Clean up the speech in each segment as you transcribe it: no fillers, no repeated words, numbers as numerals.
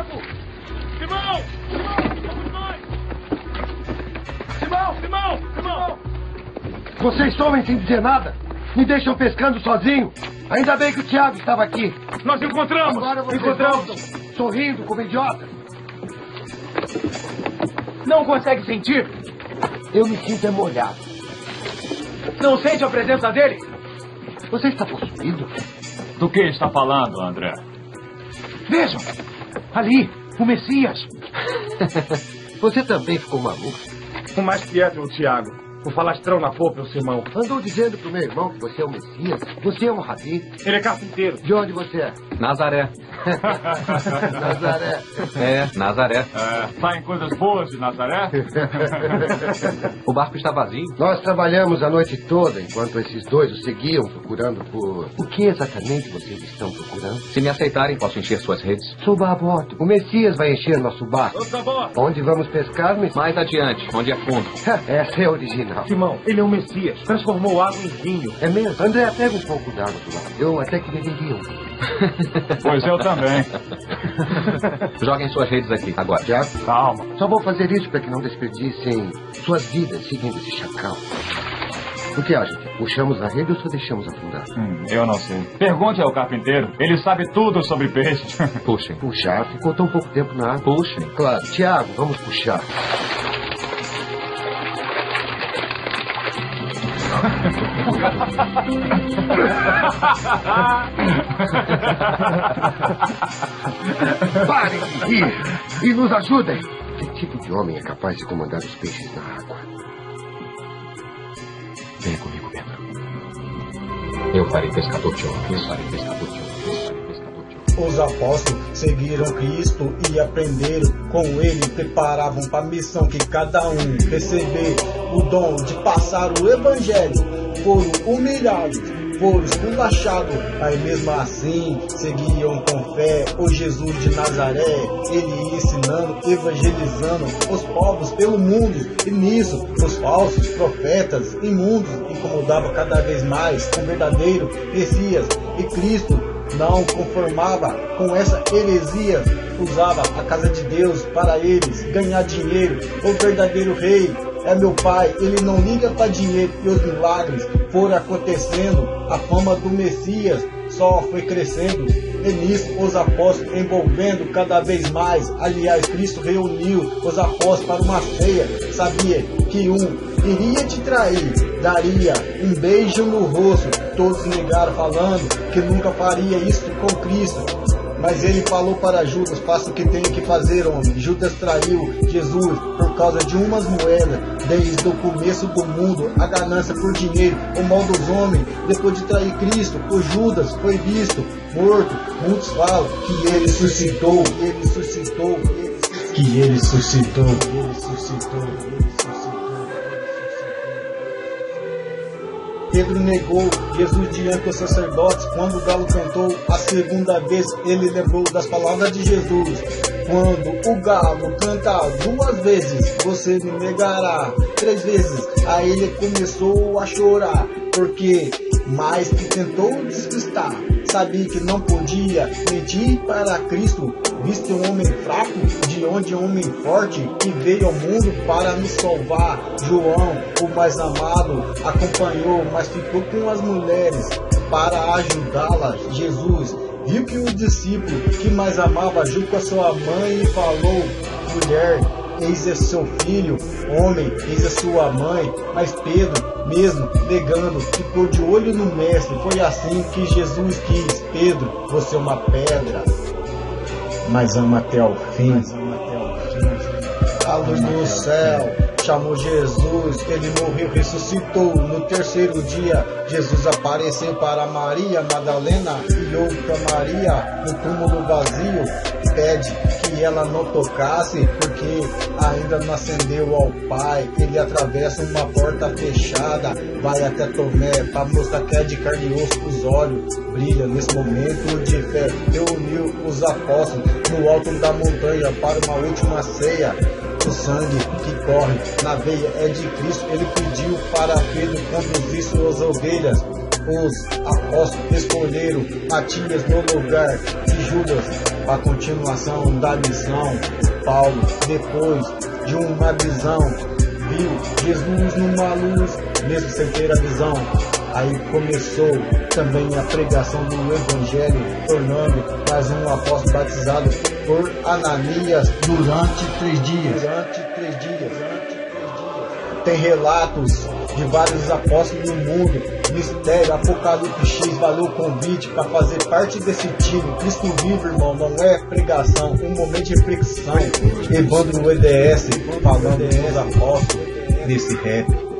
Tiago! Simão! Somos nós! Simão! Vocês somem sem dizer nada? Me deixam pescando sozinho? Ainda bem que o Tiago estava aqui. Nós encontramos! Agora vocês voltam, sorrindo como idiota. Não consegue sentir? Eu me sinto molhado. Não sente a presença dele? Você está possuído? Do que está falando, André? Vejam! Ali, o Messias! Você também ficou maluco? O mais quieto é o Tiago. O falastrão na popa é o Simão. Andou dizendo pro meu irmão que você é o Messias. Você é um rabi. Ele é carpinteiro. De onde você é? Nazaré. Nazaré. Nazaré. Saem coisas boas de Nazaré? O barco está vazio? Nós trabalhamos a noite toda enquanto esses dois o seguiam procurando por... O que exatamente vocês estão procurando? Se me aceitarem, posso encher suas redes. Suba a bordo. O Messias vai encher nosso barco. Onde vamos pescar, Messias? Mais adiante, onde é fundo. Essa é original. Simão, ele é o Messias. Transformou água em vinho. É mesmo? André, pega um pouco d'água do lado. Eu até que beberia um. Pois eu também. Joguem suas redes aqui, agora. Tiago? Calma. Só vou fazer isso para que não desperdicem suas vidas seguindo esse chacal. O que acha? Puxamos a rede ou só deixamos afundar? Eu não sei. Pergunte ao carpinteiro. Ele sabe tudo sobre peixes. Puxem. Puxar? Ficou tão pouco tempo na água. Puxem. Claro. Tiago, vamos puxar. Parem de rir e nos ajudem. Que tipo de homem é capaz de comandar os peixes na água? Venha comigo, Pedro. Eu farei pescador de homens. Os apóstolos seguiram Cristo e aprenderam com ele, preparavam para a missão que cada um receber o dom de passar o evangelho. Foram humilhados, foram esculachados, mas mesmo assim seguiam com fé o Jesus de Nazaré, ele ensinando, evangelizando os povos pelo mundo, e nisso os falsos profetas imundos incomodavam cada vez mais o verdadeiro Messias, e Cristo não conformava com essa heresia, usava a casa de Deus para eles ganhar dinheiro. O verdadeiro rei é meu pai, ele não liga para dinheiro, e os milagres foram acontecendo, a fama do Messias só foi crescendo, e nisso os apóstolos envolvendo cada vez mais. Aliás, Cristo reuniu os apóstolos para uma ceia, sabia que um iria te trair, daria um beijo no rosto. Todos negaram, falando que nunca faria isso com Cristo. Mas ele falou para Judas: faça o que tem que fazer, homem. Judas traiu Jesus por causa de umas moedas. Desde o começo do mundo, a ganância por dinheiro, o mal dos homens. Depois de trair Cristo, o Judas foi visto morto. Muitos falam que ele ressuscitou, que ele ressuscitou. Pedro negou Jesus diante dos sacerdotes. Quando o galo cantou a segunda vez, ele lembrou das palavras de Jesus: quando o galo canta 2 vezes, você me negará 3 vezes. Aí ele começou a chorar, porque mais que tentou despistar, sabia que não podia mentir para Cristo, visto um homem fraco, de onde um homem forte, que veio ao mundo para me salvar. João, o mais amado, acompanhou, mas ficou com as mulheres para ajudá-las. Jesus viu que o discípulo que mais amava junto com a sua mãe e falou: mulher, eis é seu filho, homem, eis a sua mãe. Mas Pedro, mesmo negando, ficou de olho no mestre. Foi assim que Jesus quis: Pedro, você é uma pedra, mas ama até o fim. A luz do céu chamou Jesus, ele morreu, ressuscitou. No 3º dia, Jesus apareceu para Maria Madalena e outra Maria no túmulo vazio. Pede que ela não tocasse, porque ainda não ascendeu ao Pai. Ele atravessa uma porta fechada, vai até Tomé para mostrar que é de carne e osso. Os olhos brilham nesse momento de fé. Reuniu os apóstolos no alto da montanha para uma última ceia. O sangue que corre na veia é de Cristo. Ele pediu para Pedro conduzir suas ovelhas. Os apóstolos escolheram Matias no lugar de Judas. a continuação da lição. Paulo, depois de uma visão, viu Jesus numa luz, mesmo sem ter a visão. Aí começou também a pregação do Evangelho, tornando mais um apóstolo batizado por Ananias durante 3 dias. Tem relatos de vários apóstolos do mundo. Mistério, Apocalipse X, valeu o convite para fazer parte desse time. Cristo vive, irmão, não é pregação, um momento de reflexão. Evandro no EDS, falando dos apóstolos nesse rap.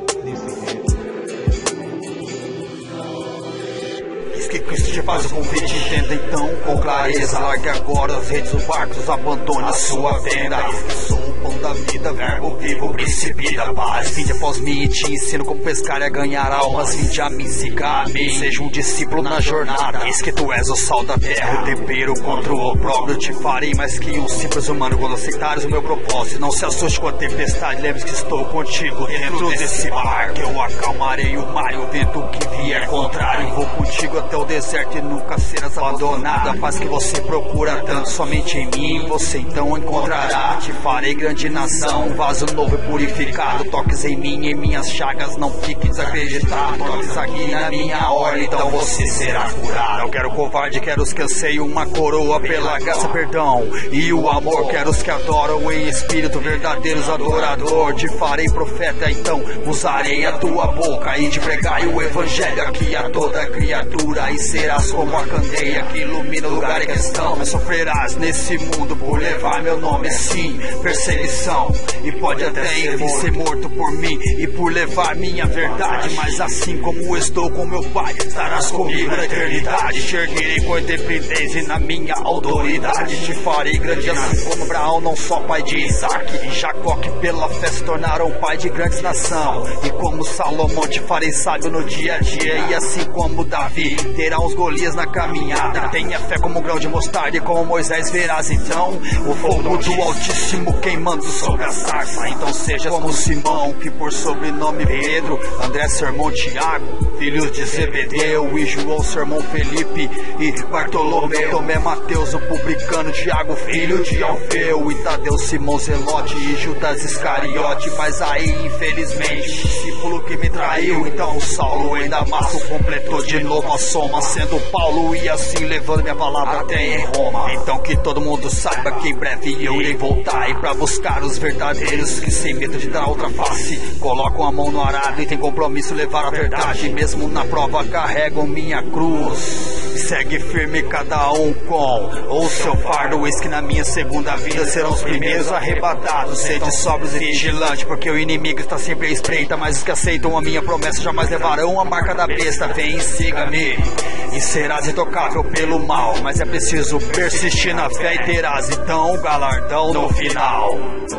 Que Cristo te faz o convite, entenda então com clareza. Largue agora as redes do barcos, abandone a sua venda. Eis que sou o pão da vida, verbo vivo, príncipe da paz. Vinde após mim e te ensino como pescar e a ganhar almas. Vinde a mim, siga a mim, seja um discípulo na jornada. Eis que tu és o sal da terra, o tempero contra o opróbrio. Te farei mais que um simples humano quando aceitares o meu propósito. Não se assuste com a tempestade, lembre que estou contigo dentro desse mar. Que eu acalmarei o mar e o vento que vier contrário. Vou contigo até o deserto e nunca serás abandonada. A paz que você procura tanto somente em mim você então encontrará. Te farei grande nação, um vaso novo e purificado. Toques em mim e em minhas chagas, não fique desacreditado. Toques aqui na minha ordem, então você será curado. Não quero covarde, quero os que anseiam uma coroa pela graça, perdão e o amor. Quero os que adoram em espírito, verdadeiros adorador. Te farei profeta, então usarei a tua boca e te pregai o evangelho aqui a toda criatura. E serás como a candeia que ilumina o lugar em questão. Mas sofrerás nesse mundo por levar meu nome, sim, perseguição. E pode até enfim ser morto por mim e por levar minha verdade. Mas assim como estou com meu pai, estarás comigo na eternidade. Te erguerei com independência e na minha autoridade. Te farei grande assim como Abraão, não só pai de Isaac e Jacó, que pela fé se tornaram pai de grandes nação. E como Salomão te farei sábio no dia a dia. E assim como Davi terá uns Golias na caminhada. Tenha fé como um grão de mostarda e como Moisés verás então o fogo do Altíssimo queimando sobre a sarça. Então sejas como Simão, que por sobrenome Pedro, André seu irmão Tiago, filhos de Zebedeu, e João seu irmão Felipe, e Bartolomeu, Tomé, Mateus o publicano, Tiago filho de Alfeu, e Tadeu, Simão Zelote e Judas Iscariote. Mas aí infelizmente o discípulo que me traiu, então Saulo em Damasco completou de novo a soma, sendo Paulo e assim levando minha palavra até em Roma. Então que todo mundo saiba que em breve eu irei voltar, e pra buscar os verdadeiros que sem medo de dar outra face colocam a mão no arado e tem compromisso levar a verdade. Mesmo na prova carregam minha cruz, segue firme cada um com o seu fardo. Eis que na minha segunda vida serão os primeiros arrebatados. Sede sóbrios e vigilantes, porque o inimigo está sempre à espreita. Mas os que aceitam a minha promessa jamais levarão a marca da besta. Vem e siga-me e serás intocável pelo mal. Mas é preciso persistir na fé e terás então o galardão no final.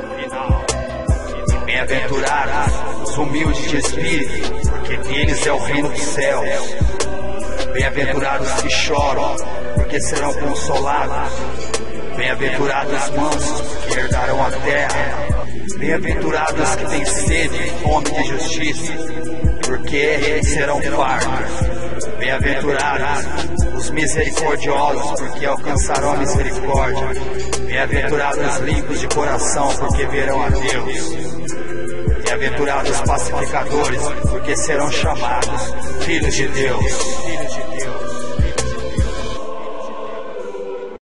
Bem-aventurados os humildes de espírito, porque deles é o reino dos céus. Bem-aventurados que choram, porque serão consolados. Bem-aventurados os mansos, porque herdarão a terra. Bem-aventurados que têm sede e fome de justiça, porque serão fartos. Bem-aventurados os misericordiosos, porque alcançarão a misericórdia. Bem-aventurados os limpos de coração, porque verão a Deus. Bem-aventurados os pacificadores, porque serão chamados filhos de Deus.